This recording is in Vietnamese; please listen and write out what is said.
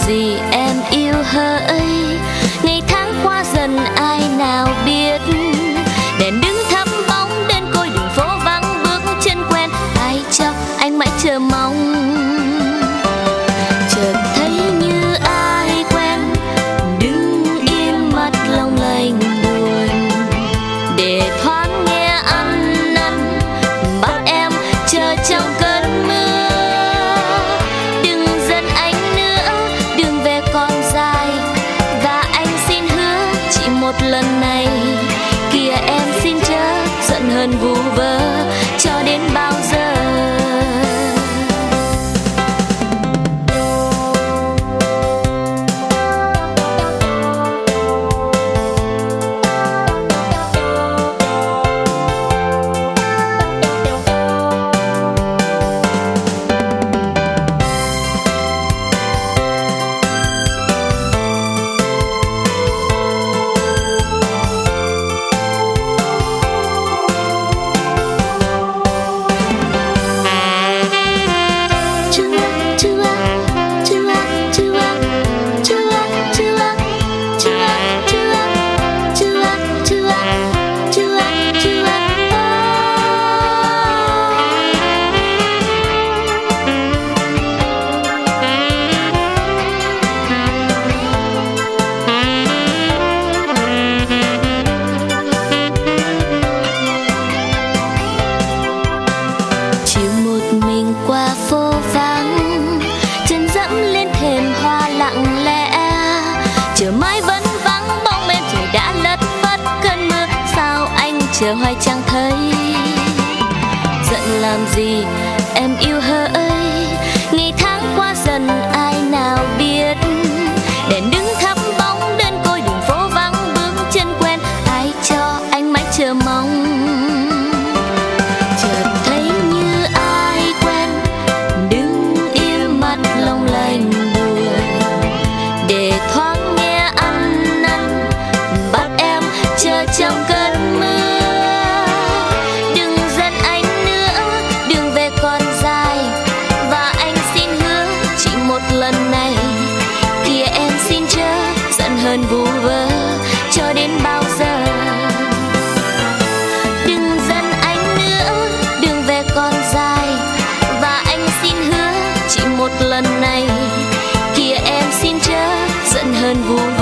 gì em yêu hỡi, ngày tháng qua dần ai nào biết. Đèn đứng thắp bóng đến côi đường phố vắng, bước chân quen ai cho anh mãi chờ mong. Chợt thấy như ai quen, đứng im mắt long lanh buồn, để thoáng nghe ăn năn bắt em chờ trong cơn mưa. Đừng giận anh nữa, đường về còn dài, và anh xin hứa chỉ một lần này. Kìa em xin chớ giận hờn vu vơ cho đến bao giờ. Qua phố vắng, chân dẫm lên thềm hoa lặng lẽ, chờ mãi vẫn vắng bóng em trời đã lất phất cơn mưa. Sao anh chờ hoài chẳng thấy, giận làm gì em yêu hỡi, ngày tháng qua dần ai nào biết. Đèn đứng thắp bóng đến côi đường phố vắng, bước chân quen ai cho anh mãi chờ mong. Trong cơn mưa, đừng giận anh nữa, đường về còn dài, và anh xin hứa chỉ một lần này. Kìa em xin chớ giận hờn vu vơ cho đến bao giờ. Đừng giận anh nữa, đường về còn dài, và anh xin hứa chỉ một lần này. Kìa em xin chớ giận hờn vu vơ